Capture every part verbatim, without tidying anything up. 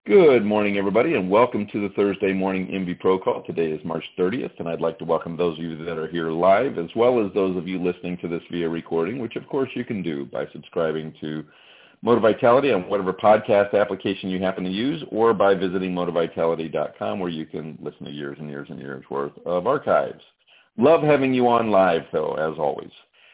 Good morning, everybody, and welcome to the Thursday morning M V Pro Call. Today is March thirtieth, and I'd like to welcome those of you that are here live, as well as those of you listening to this via recording, which, of course, you can do by subscribing to Motivitality on whatever podcast application you happen to use, or by visiting motivitality dot com, where you can listen to years and years and years worth of archives. Love having you on live, though, as always.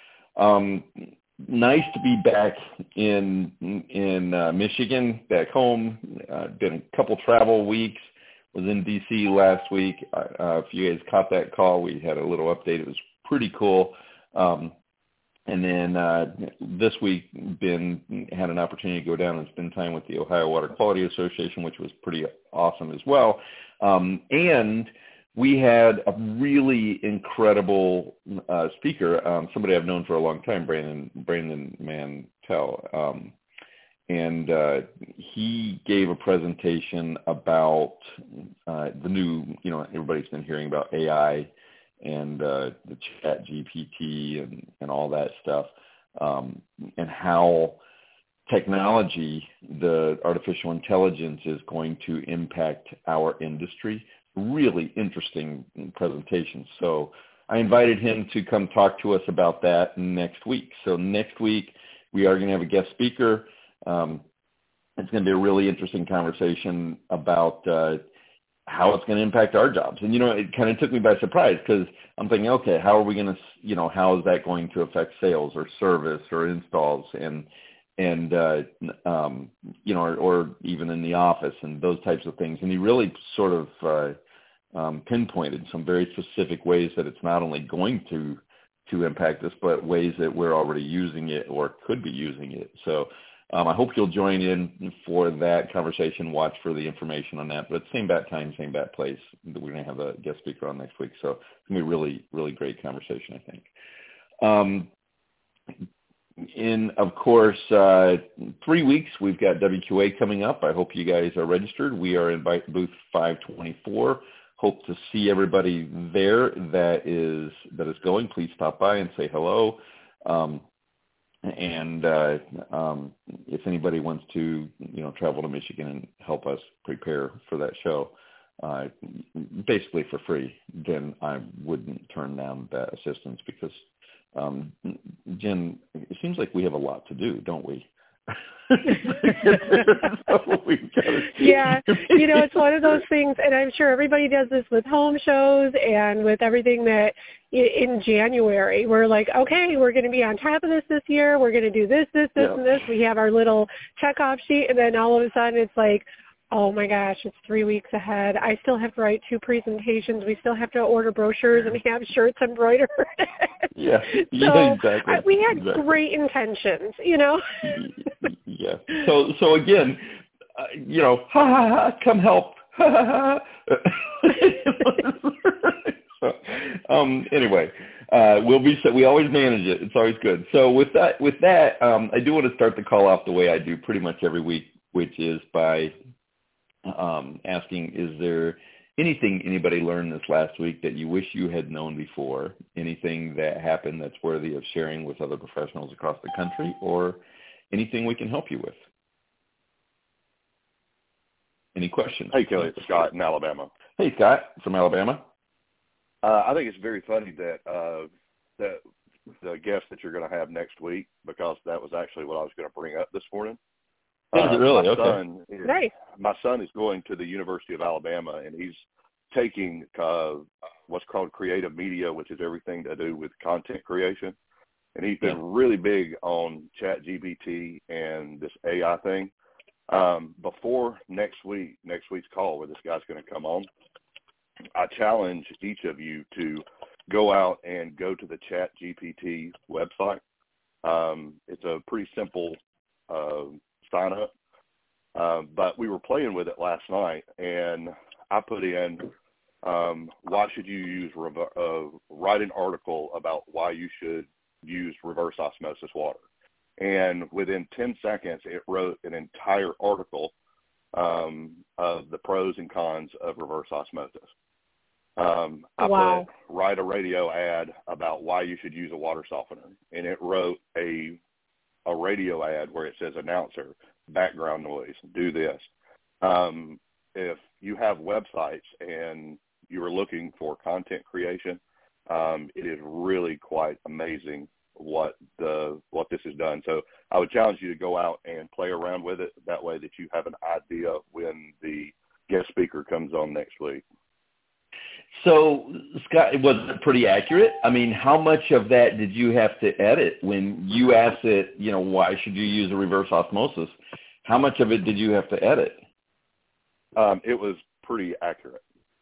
Um, Nice to be back in in uh, Michigan, back home. Uh, been a couple travel weeks. Was in D C last week. Uh, if you guys caught that call, we had a little update. It was pretty cool. Um, and then uh, this week, been had an opportunity to go down and spend time with the Ohio Water Quality Association, which was pretty awesome as well. Um, and we had a really incredible uh, speaker, um, somebody I've known for a long time, Brandon Brandon Mantell, um, and uh, he gave a presentation about uh, the new, you know, everybody's been hearing about A I and uh, the Chat G P T and, and all that stuff, um, and how technology, the artificial intelligence, is going to impact our industry. Really interesting presentation. So I invited him to come talk to us about that next week. So next week we are going to have a guest speaker. Um, it's going to be a really interesting conversation about uh, how it's going to impact our jobs. And, you know, it kind of took me by surprise because I'm thinking, okay, how are we going to, you know, how is that going to affect sales or service or installs and, and, uh, um, you know, or, or even in the office and those types of things. And he really sort of uh, um, pinpointed some very specific ways that it's not only going to to impact us, but ways that we're already using it or could be using it. So um, I hope you'll join in for that conversation. Watch for the information on that. But same bat time, same bat place. We're going to have a guest speaker on next week. So it's going to be a really, really great conversation, I think. Um, In, of course, uh, three weeks, we've got W Q A coming up. I hope you guys are registered. We are in booth five twenty-four. Hope to see everybody there that is that is going. Please stop by and say hello. Um, and uh, um, if anybody wants to, you know, travel to Michigan and help us prepare for that show, uh, basically for free, then I wouldn't turn down that assistance because Um, Jen, it seems like we have a lot to do, don't we? so yeah, you know, it's one of those things, and I'm sure everybody does this with home shows and with everything that in January, we're like, okay, we're going to be on top of this this year. We're going to do this, this, this, yeah. and this. We have our little checkoff sheet, and then all of a sudden it's like, oh my gosh, it's three weeks ahead. I still have to write two presentations. We still have to order brochures and have shirts embroidered. yeah, so yeah, exactly. I, we had exactly. great intentions, you know. yeah. So, so again, uh, you know, ha ha ha, come help. Ha ha ha. so, um. Anyway, uh, we'll be. We always manage it. It's always good. So with that, with that, um, I do want to start the call off the way I do pretty much every week, which is by Um, asking, is there anything anybody learned this last week that you wish you had known before? Anything that happened that's worthy of sharing with other professionals across the country, or anything we can help you with? Any questions? Hey, Kelly, it's Scott in Alabama. Hey, Scott from Alabama. Uh, I think it's very funny that uh, that the guest that you're going to have next week, because that was actually what I was going to bring up this morning. Uh, is it really? my okay. Son is, nice. My son is going to the University of Alabama, and he's taking uh, what's called creative media, which is everything to do with content creation. And he's been yeah. really big on Chat G P T and this A I thing. Um, before next week, next week's call where this guy's going to come on, I challenge each of you to go out and go to the Chat G P T website. Um, it's a pretty simple uh, sign up. Uh, but we were playing with it last night, and I put in, um, why should you use, rever- uh, write an article about why you should use reverse osmosis water. And within ten seconds, it wrote an entire article um, of the pros and cons of reverse osmosis. Um, I wow. put, write a radio ad about why you should use a water softener, and it wrote a a radio ad where it says, announcer, background noise, do this. Um, if you have websites and you are looking for content creation, um, it is really quite amazing what the what this has done. So I would challenge you to go out and play around with it. That way that you have an idea when the guest speaker comes on next week. So, Scott, was it pretty accurate? I mean, how much of that did you have to edit when you asked it, you know, why should you use a reverse osmosis? How much of it did you have to edit? Um, it was pretty accurate.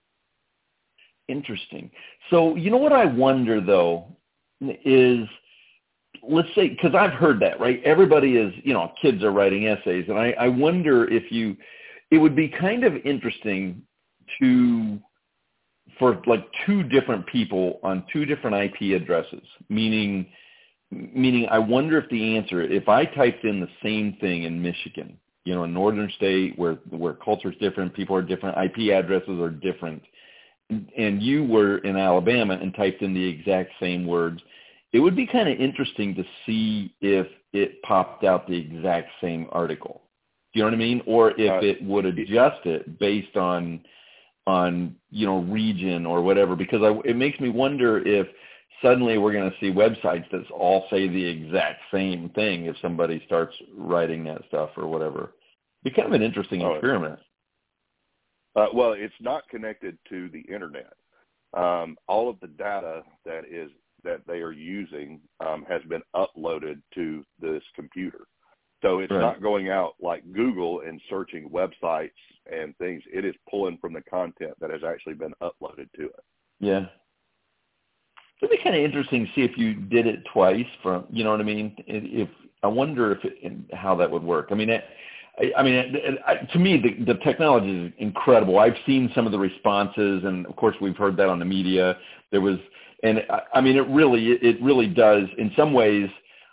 Interesting. So, you know what I wonder, though, is, let's say, because I've heard that, right? Everybody is, you know, kids are writing essays, and I, I wonder if you, it would be kind of interesting to, for like two different people on two different I P addresses, meaning, meaning I wonder if the answer, if I typed in the same thing in Michigan, you know, a northern state where, where culture is different, people are different, I P addresses are different, and you were in Alabama and typed in the exact same words, it would be kind of interesting to see if it popped out the exact same article. Do you know what I mean? Or if Uh, it would adjust it based on, on, you know, region or whatever, because I, it makes me wonder if suddenly we're going to see websites that all say the exact same thing if somebody starts writing that stuff or whatever. It'd be kind of an interesting oh, experiment. Uh, well, it's not connected to the internet. Um, all of the data that is that they are using um, has been uploaded to this computer. So it's Right. not going out like Google and searching websites and things. It is pulling from the content that has actually been uploaded to it. Yeah. It'd be kind of interesting to see if you did it twice from, you know what I mean? If I wonder if it, how that would work. I mean, it, I, I mean, it, it, to me, the, the technology is incredible. I've seen some of the responses, and of course, we've heard that on the media. There was, and I, I mean, it really, it really does. In some ways,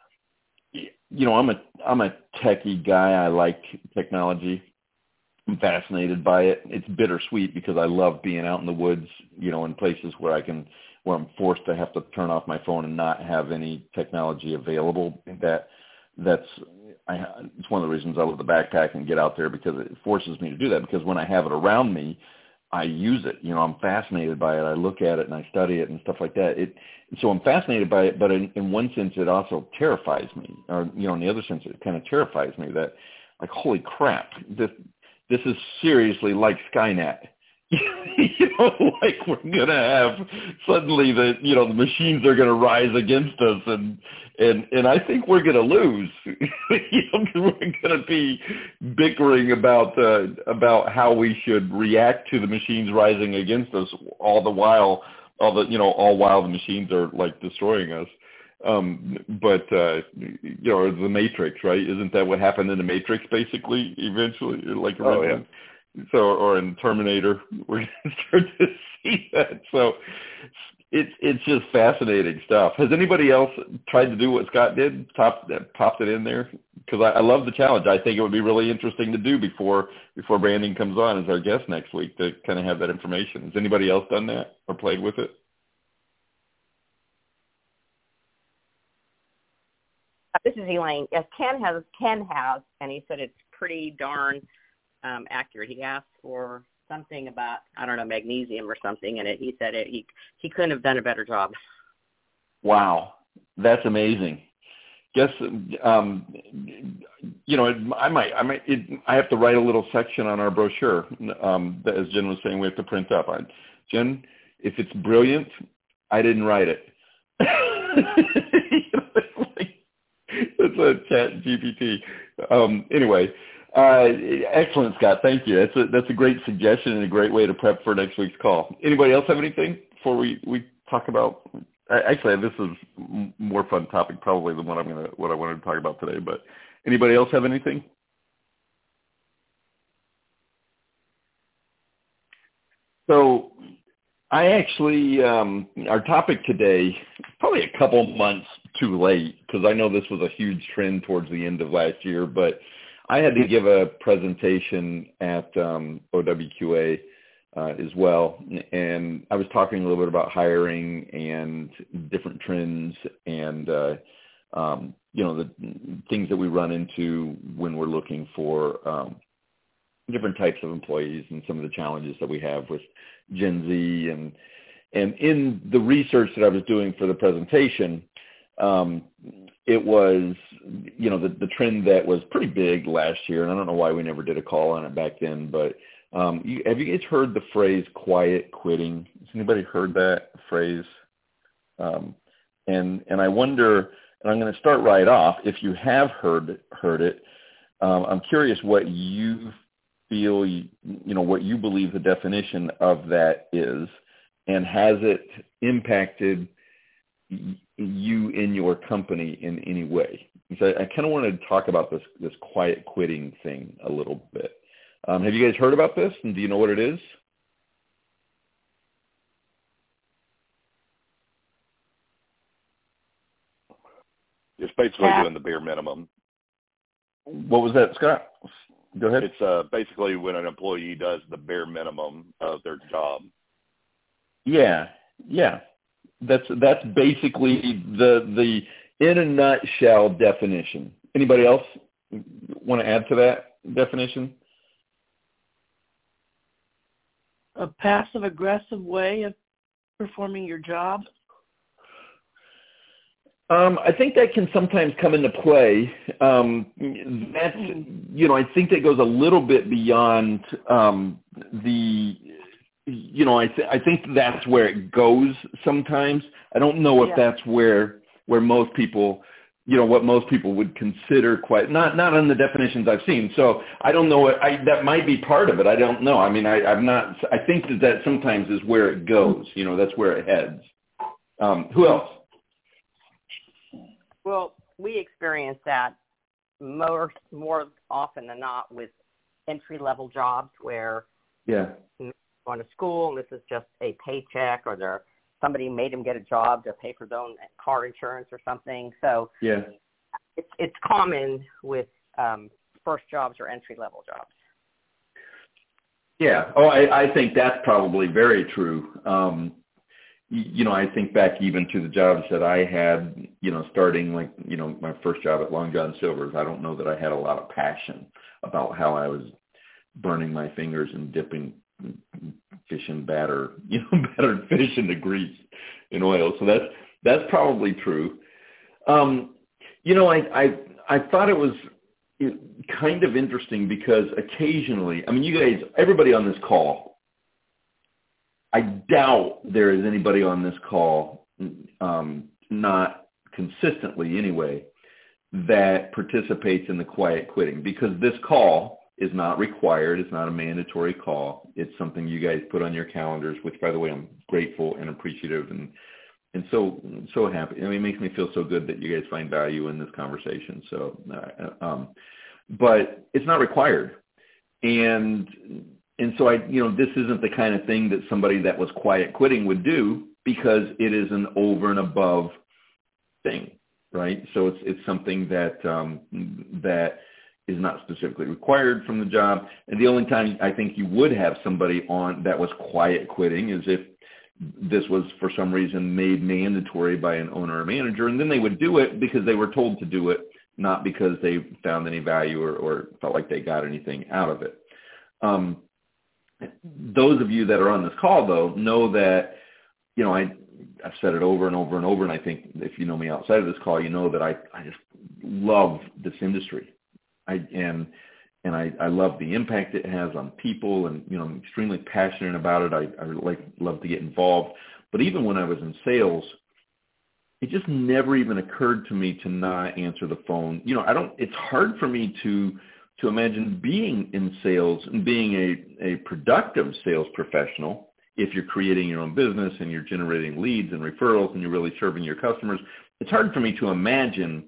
you know, I'm a, I'm a techie guy. I like technology. I'm fascinated by it. It's bittersweet because I love being out in the woods, you know, in places where I can, where I'm forced to have to turn off my phone and not have any technology available. That that's I, it's one of the reasons I love the backpack and get out there, because it forces me to do that. Because when I have it around me, I use it. You know, I'm fascinated by it. I look at it and I study it and stuff like that. It so I'm fascinated by it, but in, in one sense, it also terrifies me. Or you know, in the other sense, it kind of terrifies me that, like, holy crap, this this is seriously like Skynet. You know, like we're going to have suddenly the, you know, the machines are going to rise against us, and, and, and I think we're going to lose, you know, we're going to be bickering about, uh, about how we should react to the machines rising against us, all the while, all the, you know, all while the machines are like destroying us. Um, but, uh, you know, the Matrix, right? Isn't that what happened in the Matrix, basically, eventually? Like, Oh, yeah. So, or in Terminator, we're going to start to see that. So it's, it's just fascinating stuff. Has anybody else tried to do what Scott did, top, popped it in there? Because I, I love the challenge. I think it would be really interesting to do before, before Brandon comes on as our guest next week, to kind of have that information. Has anybody else done that or played with it? This is Elaine. Yes, Ken has, Ken has, and he said it's pretty darn um, accurate. He asked for something about, I don't know, magnesium or something, and it, he said it, he he couldn't have done a better job. Wow, that's amazing. Guess um, you know, I might, I might, it, I have to write a little section on our brochure. Um, that, as Jen was saying, we have to print up. I, Jen, if it's brilliant, I didn't write it. It's a chat G P T. Um, anyway, uh, excellent, Scott. Thank you. That's a, that's a great suggestion and a great way to prep for next week's call. Anybody else have anything before we, we talk about? Actually, this is a more fun topic probably than what I'm gonna what I wanted to talk about today. But anybody else have anything? So I actually, um, our topic today, probably a couple months too late, because I know this was a huge trend towards the end of last year, but I had to give a presentation at um, O W Q A uh, as well, and I was talking a little bit about hiring and different trends and, uh, um, you know, the things that we run into when we're looking for um, different types of employees and some of the challenges that we have with Gen Z. And and in the research that I was doing for the presentation, um, it was, you know, the, the trend that was pretty big last year, and I don't know why we never did a call on it back then, but um, you, have you guys heard the phrase quiet quitting? Has anybody heard that phrase? Um, and and I wonder, and I'm going to start right off, if you have heard heard it, um, I'm curious what you feel, you, you know, what you believe the definition of that is, and has it impacted you in your company in any way? So I, I kind of wanted to talk about this this quiet quitting thing a little bit. Um, have you guys heard about this, and do you know what it is? It's basically Yeah. doing the bare minimum. What was that, Scott? Go ahead. It's uh, basically when an employee does the bare minimum of their job. Yeah, yeah. That's that's basically the the in a nutshell definition. Anybody else want to add to that definition? A passive-aggressive way of performing your job? Um, I think that can sometimes come into play. Um, that's, you know, I think that goes a little bit beyond um, the, you know, I, th- I think that's where it goes sometimes. I don't know if Yeah. that's where where most people, you know, what most people would consider quite, not not on the definitions I've seen. So I don't know. What, I, that might be part of it. I don't know. I mean, I, I'm not, I think that that sometimes is where it goes. You know, that's where it heads. Um, who else? Well, we experience that more more often than not with entry-level jobs where Yeah. they're going to school and this is just a paycheck, or they're, somebody made them get a job to pay for their own car insurance or something. So Yeah. it's it's common with um, first jobs or entry-level jobs. Yeah. Oh, I, I think that's probably very true. Um, you know, I think back even to the jobs that I had, you know, starting like, you know, my first job at Long John Silver's, I don't know that I had a lot of passion about how I was burning my fingers and dipping fish in batter, you know, battered fish into grease in oil. So that's, that's probably true. Um, you know, I, I, I thought it was kind of interesting because occasionally, I mean, you guys, everybody on this call, I doubt there is anybody on this call, um, not consistently anyway, that participates in the quiet quitting, because this call is not required. It's not a mandatory call. It's something you guys put on your calendars, which, by the way, I'm grateful and appreciative and and so so happy. I mean, it makes me feel so good that you guys find value in this conversation. So, uh, um, but it's not required, and. And so I, you know, this isn't the kind of thing that somebody that was quiet quitting would do, because it is an over and above thing, right? So it's it's something that um, that is not specifically required from the job. And the only time I think you would have somebody on that was quiet quitting is if this was for some reason made mandatory by an owner or manager, and then they would do it because they were told to do it, not because they found any value or, or felt like they got anything out of it. Um, Those of you that are on this call, though, know that, you know, I, I've said it over and over and over, and I think if you know me outside of this call, you know that I, I just love this industry. I and and I, I love the impact it has on people, and, you know, I'm extremely passionate about it. I, I like love to get involved. But even when I was in sales, it just never even occurred to me to not answer the phone. You know, I don't. It's hard for me to. to imagine being in sales and being a, a productive sales professional if you're creating your own business and you're generating leads and referrals and you're really serving your customers. It's hard for me to imagine.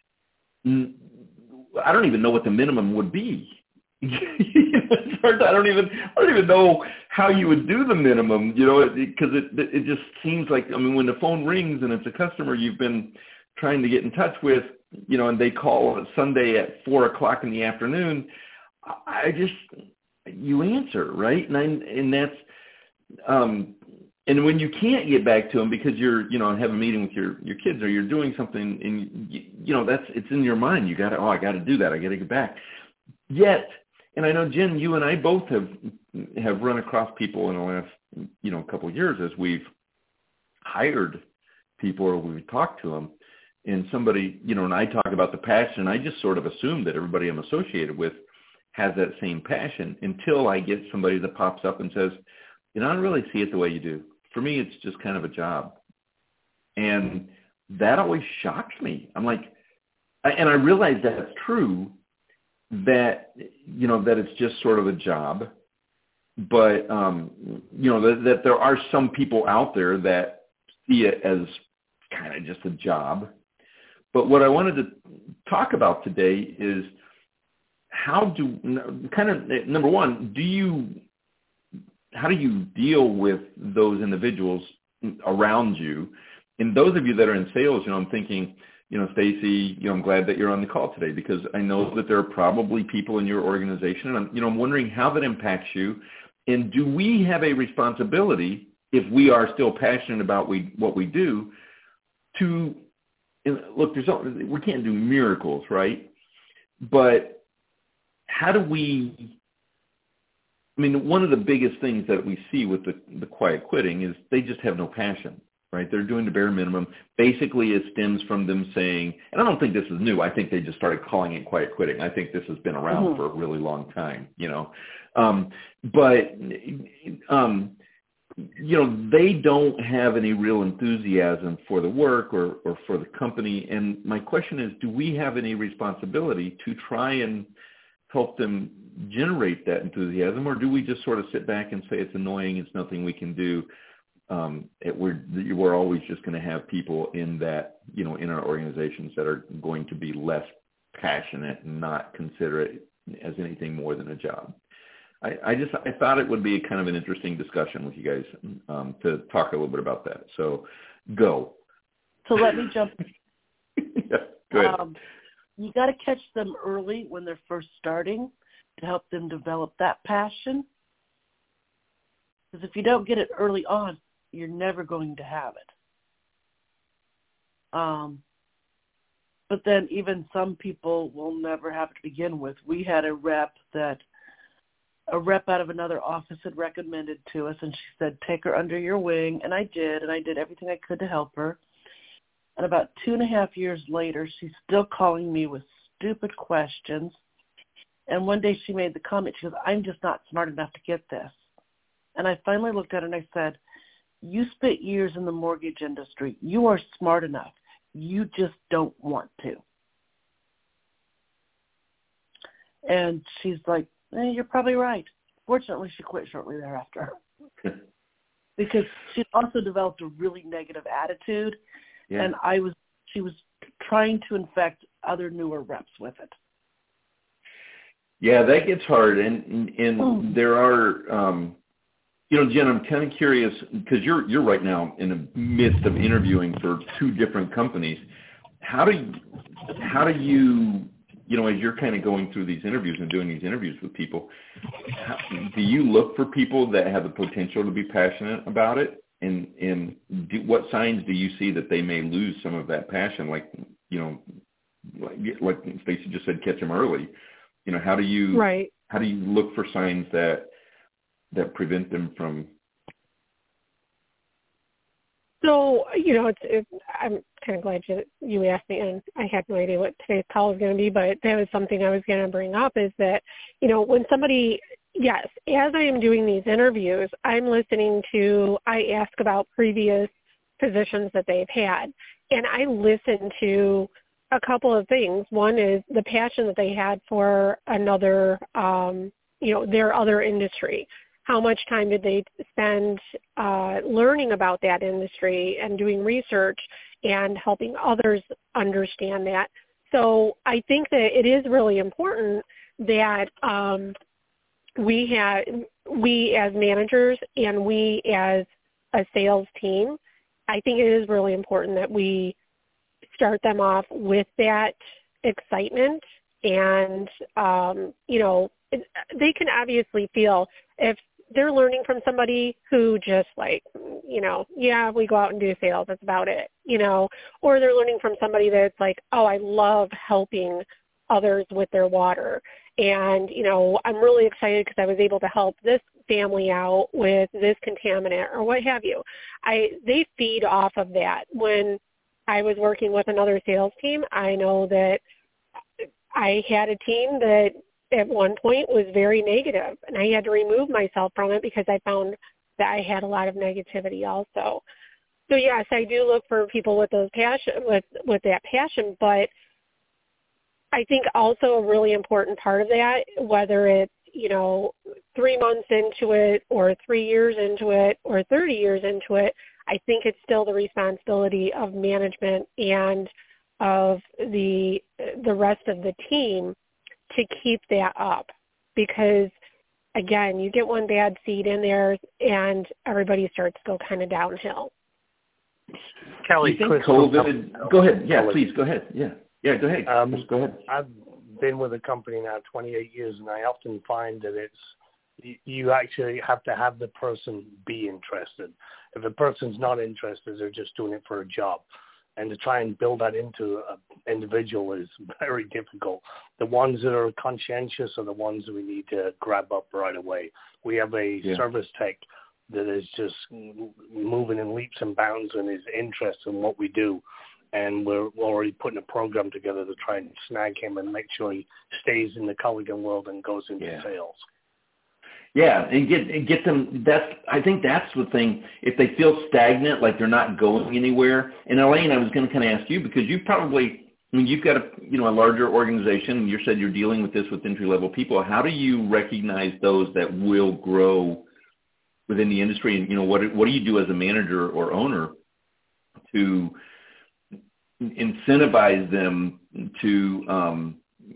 I don't even know what the minimum would be. It's hard to, I don't even I don't even know how you would do the minimum, you know, because it, it it just seems like, I mean, when the phone rings and it's a customer you've been trying to get in touch with, you know, and they call on Sunday at four o'clock in the afternoon, I just, you answer, right? And I, and that's, um, and when you can't get back to them because you're, you know, have a meeting with your, your kids or you're doing something and, you, you know, that's, it's in your mind. You got to, oh, I got to do that. I got to get back. Yet and I know, Jen, you and I both have have run across people in the last, you know, couple of years as we've hired people or we've talked to them, and somebody, you know, and I talk about the passion, I just sort of assume that everybody I'm associated with has that same passion until I get somebody that pops up and says, you know, I don't really see it the way you do. For me, it's just kind of a job. And that always shocks me. I'm like, and I realize that it's true, that, you know, that it's just sort of a job. But, um, you know, that, that there are some people out there that see it as kind of just a job. But what I wanted to talk about today is how do, kind of, number one, do you, how do you deal with those individuals around you? And those of you that are in sales, you know, I'm thinking, you know, Stacy, you know, I'm glad that you're on the call today because I know that there are probably people in your organization, and I'm, you know, I'm wondering how that impacts you. And do we have a responsibility, if we are still passionate about we, what we do, to look? There's we can't do miracles, right? But how do we? I mean, one of the biggest things that we see with the, the quiet quitting is they just have no passion. Right, they're doing the bare minimum. Basically, it stems from them saying, and I don't think this is new. I think they just started calling it quiet quitting. I think this has been around mm-hmm. for a really long time, you know. Um, but, um, you know, they don't have any real enthusiasm for the work or, or for the company. And my question is, do we have any responsibility to try and help them generate that enthusiasm, or do we just sort of sit back and say it's annoying, it's nothing we can do? Um, it, we're, we're always just going to have people in that, you know, in our organizations that are going to be less passionate and not consider it as anything more than a job. I, I just, I thought it would be kind of an interesting discussion with you guys um, to talk a little bit about that. So go. So let me jump. Yeah, go ahead. Um, you got to catch them early when they're first starting to help them develop that passion. Because if you don't get it early on, you're never going to have it. Um, but then even some people will never have it to begin with. We had a rep that, a rep out of another office had recommended to us, and she said, take her under your wing. And I did, and I did everything I could to help her. And about two and a half years later, she's still calling me with stupid questions. And one day she made the comment, she goes, I'm just not smart enough to get this. And I finally looked at her and I said, you spent years in the mortgage industry. You are smart enough. You just don't want to. And she's like, eh, you're probably right. Fortunately, she quit shortly thereafter. Because she also developed a really negative attitude. Yeah. And I was, she was trying to infect other newer reps with it. Yeah, that gets hard. And, and mm. there are, um, you know, Jen, I'm kind of curious because you're you're right now in the midst of interviewing for two different companies. How do you, how do you, you know, as you're kind of going through these interviews and doing these interviews with people, how, do you look for people that have the potential to be passionate about it? And and do, what signs do you see that they may lose some of that passion? Like, you know, like, like Stacy just said, catch them early. You know, how do you right. how do you look for signs that that prevent them from? So, you know, it's, it, I'm kind of glad you, you asked me, and I had no idea what today's call was going to be, but that was something I was going to bring up is that, you know, when somebody, yes, as I am doing these interviews, I'm listening to, I ask about previous positions that they've had, and I listen to a couple of things. One is the passion that they had for another, um, you know, their other industry. How much time did they spend uh, learning about that industry and doing research and helping others understand that? So I think that it is really important that um, we have, we as managers and we as a sales team, I think it is really important that we start them off with that excitement and, um, you know, it, they can obviously feel if they're learning from somebody who just like, you know, yeah, we go out and do sales, that's about it, you know, or they're learning from somebody that's like, oh, I love helping others with their water. And, you know, I'm really excited because I was able to help this family out with this contaminant or what have you. I They feed off of that. When I was working with another sales team, I know that I had a team that at one point was very negative, and I had to remove myself from it because I found that I had a lot of negativity also. So yes, I do look for people with those passion, with, with that passion, but I think also a really important part of that, whether it's, you know, three months into it or three years into it or thirty years into it, I think it's still the responsibility of management and of the the rest of the team to keep that up, because again, you get one bad seed in there and everybody starts to go kind of downhill. Kelly, you think Chris, COVID, go ahead. Yeah, please go ahead. Yeah. Yeah, go ahead. Um, go ahead. I've been with the company now twenty-eight years, and I often find that it's you actually have to have the person be interested. If a person's not interested, they're just doing it for a job. And to try and build that into an individual is very difficult. The ones that are conscientious are the ones that we need to grab up right away. We have a yeah. service tech that is just moving in leaps and bounds and is interested in what we do. And we're already putting a program together to try and snag him and make sure he stays in the Culligan world and goes into yeah. sales. Yeah, and get and get them. That's I think that's the thing. If they feel stagnant, like they're not going anywhere. And Elaine, I was going to kind of ask you because you probably, I mean, you've got a you know a larger organization. And you said you're dealing with this with entry level people. How do you recognize those that will grow within the industry? And you know, what what do you do as a manager or owner to incentivize them to um,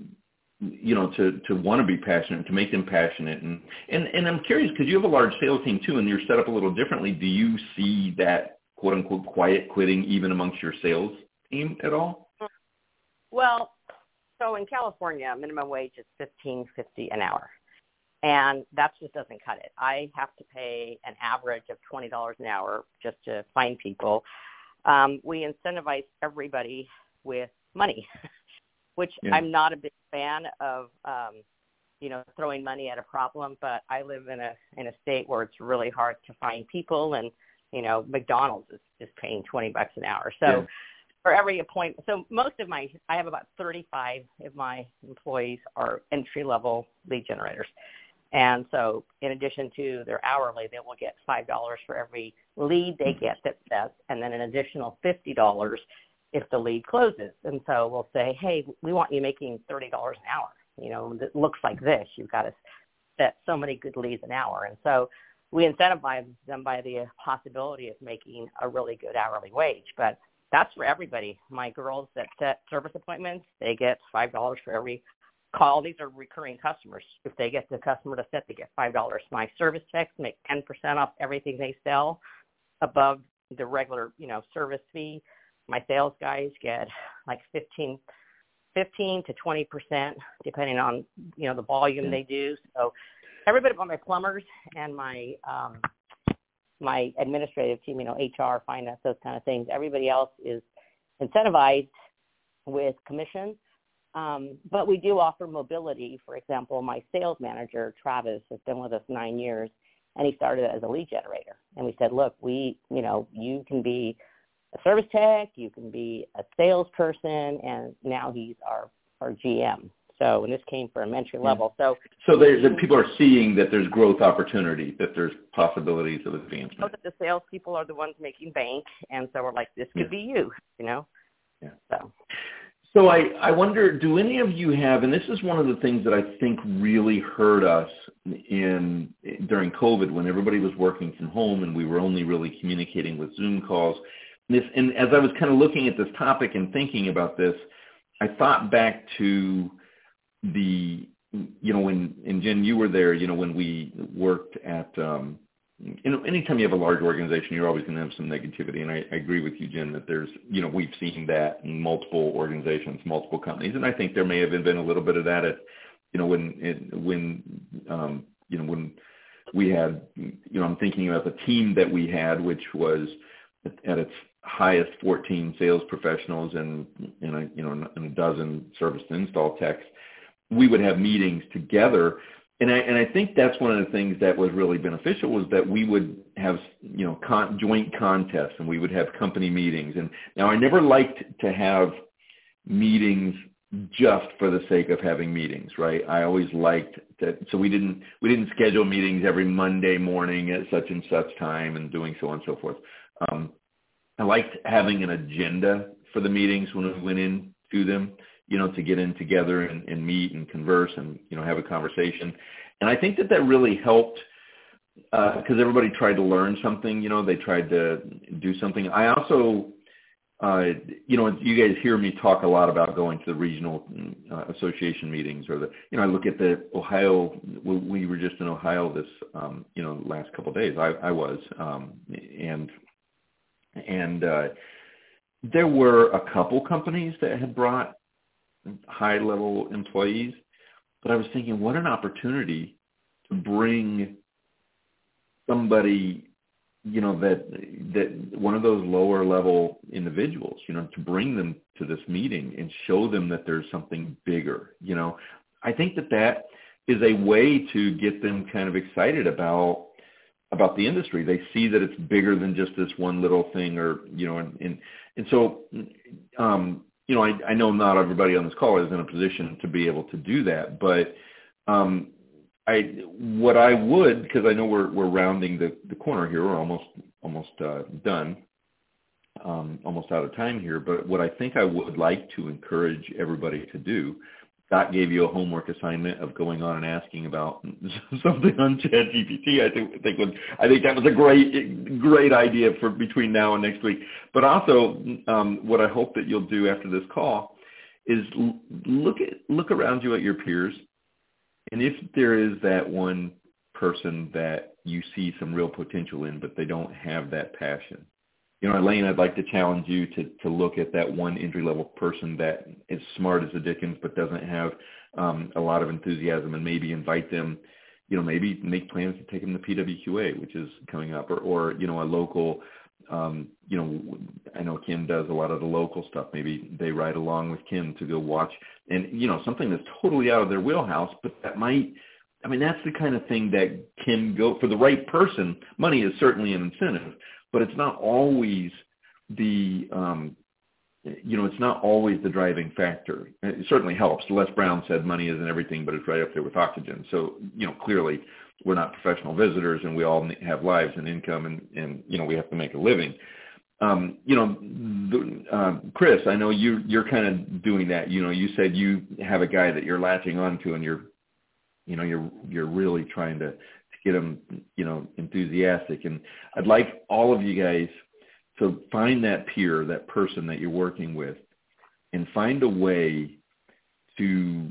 you know, to, to want to be passionate, to make them passionate. And, and, and I'm curious because you have a large sales team too, and you're set up a little differently. Do you see that quote unquote quiet quitting even amongst your sales team at all? Well, so in California, minimum wage is fifteen fifty an hour. And that just doesn't cut it. I have to pay an average of twenty dollars an hour just to find people. Um, we incentivize everybody with money, which yeah. I'm not a big fan of, um, you know, throwing money at a problem, but I live in a in a state where it's really hard to find people, and, you know, McDonald's is, is paying twenty bucks an hour. So yeah. for every appointment, so most of my, I have about thirty-five of my employees are entry-level lead generators. And so in addition to their hourly, they will get five dollars for every lead they get that says, and then an additional fifty dollars if the lead closes. And so we'll say, hey, we want you making thirty dollars an hour. You know, it looks like this. You've got to set so many good leads an hour. And so we incentivize them by the possibility of making a really good hourly wage. But that's for everybody. My girls that set service appointments, they get five dollars for every call. These are recurring customers. If they get the customer to set, they get five dollars. My service techs make ten percent off everything they sell above the regular, you know, service fee. My sales guys get like fifteen, fifteen to twenty percent, depending on, you know, the volume they do. So everybody but my plumbers and my um, my administrative team, you know, H R, finance, those kind of things, everybody else is incentivized with commission. Um, but we do offer mobility. For example, my sales manager, Travis, has been with us nine years, and he started as a lead generator. And we said, look, we, you know, you can be a service tech, you can be a salesperson, and now he's our, our G M. So, and this came from entry level. So, so the people are seeing that there's growth opportunity, that there's possibilities of advancement. So that the salespeople are the ones making bank, and so we're like, this could yeah. be you, you know. Yeah. So. So I, I wonder, do any of you have, and this is one of the things that I think really hurt us in during COVID when everybody was working from home and we were only really communicating with Zoom calls. This, and as I was kind of looking at this topic and thinking about this, I thought back to the, you know, when, and Jen, you were there, you know, when we worked at, um, you know, anytime you have a large organization, you're always going to have some negativity. And I, I agree with you, Jen, that there's, you know, we've seen that in multiple organizations, multiple companies. And I think there may have been a little bit of that at, you know, when, it, when, um, you know, when we had, you know, I'm thinking about the team that we had, which was at its highest fourteen sales professionals and, and a, you know, and a dozen service and install techs. we would have meetings together. And I, and I think that's one of the things that was really beneficial was that we would have, you know, con- joint contests and we would have company meetings. And now I never liked to have meetings just for the sake of having meetings, right? I always liked that. So we didn't, we didn't schedule meetings every Monday morning at such and such time and doing so on and so forth. Um, I liked having an agenda for the meetings when we went in to them, you know, to get in together and, and meet and converse and, you know, have a conversation. And I think that that really helped because uh, everybody tried to learn something, you know, they tried to do something. I also, uh, you know, you guys hear me talk a lot about going to the regional uh, association meetings or the, you know, I look at the Ohio, we were just in Ohio this, um, you know, last couple of days. I, I was, um, and, and uh, there were a couple companies that had brought high-level employees, but I was thinking, what an opportunity to bring somebody, you know, that that one of those lower-level individuals, you know, to bring them to this meeting and show them that there's something bigger. You know, I think that that is a way to get them kind of excited about about the industry. They see that it's bigger than just this one little thing, or you know, and and, and so. Um, You know, I, I know not everybody on this call is in a position to be able to do that, but um, I what I would, because I know we're we're rounding the, the corner here, we're almost almost uh, done, um, almost out of time here. But what I think I would like to encourage everybody to do, Scott gave you a homework assignment of going on and asking about something on ChatGPT. I think I think was, I think that was a great great idea for between now and next week. But also, um, what I hope that you'll do after this call is look at look around you at your peers, and if there is that one person that you see some real potential in, but they don't have that passion. You know, Elaine, I'd like to challenge you to, to look at that one entry-level person that is smart as the dickens but doesn't have um, a lot of enthusiasm, and maybe invite them, you know, maybe make plans to take them to P W Q A, which is coming up, or, or you know, a local, um, you know, I know Kim does a lot of the local stuff. Maybe they ride along with Kim to go watch, and, you know, something that's totally out of their wheelhouse, but that might, I mean, that's the kind of thing that can go, for the right person, money is certainly an incentive, but it's not always the, um, you know, it's not always the driving factor. It certainly helps. Les Brown said money isn't everything, but it's right up there with oxygen. So, you know, clearly we're not professional visitors and we all have lives and income and, and you know, we have to make a living. Um, you know, the, uh, Chris, I know you, you're kind of doing that. You know, you said you have a guy that you're latching onto and you're, you know, you're, you're really trying to, get them, you know, enthusiastic. And I'd like all of you guys to find that peer, that person that you're working with, and find a way to,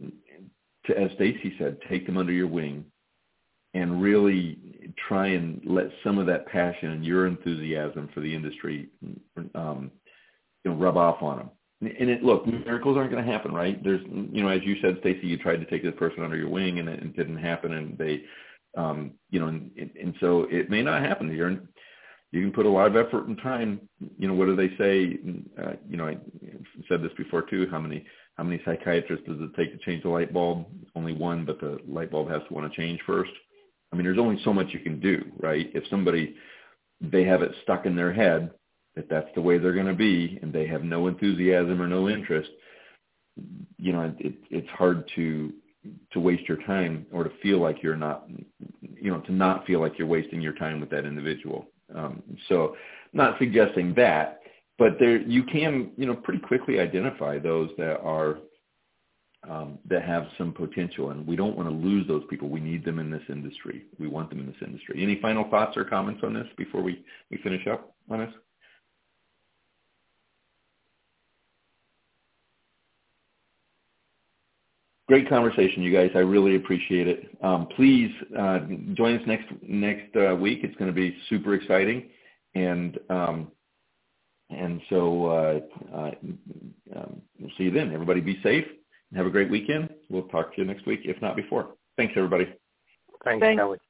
to as Stacy said, take them under your wing and really try and let some of that passion and your enthusiasm for the industry, um, you know, rub off on them. And it, look, miracles aren't going to happen, right? There's, you know, as you said, Stacy, you tried to take this person under your wing and it, it didn't happen, and they, Um, you know, and, and so it may not happen here. And you can put a lot of effort and time. You know, what do they say? Uh, you know, I said this before too. How many how many psychiatrists does it take to change the light bulb? Only one, but the light bulb has to want to change first. I mean, there's only so much you can do, right? If somebody, they have it stuck in their head that that's the way they're going to be, and they have no enthusiasm or no interest, you know, it, it's hard to to waste your time or to feel like you're not, you know, to not feel like you're wasting your time with that individual. Um, so not suggesting that, but there, you can, you know, pretty quickly identify those that are, um, that have some potential, and we don't want to lose those people. We need them in this industry. We want them in this industry. Any final thoughts or comments on this before we, we finish up on this? Great conversation, you guys. I really appreciate it. Um, please uh, join us next next uh, week. It's going to be super exciting, and um, and so uh, uh, um, we'll see you then. Everybody, be safe and have a great weekend. We'll talk to you next week, if not before. Thanks, everybody. Thanks, Thanks. Kelly.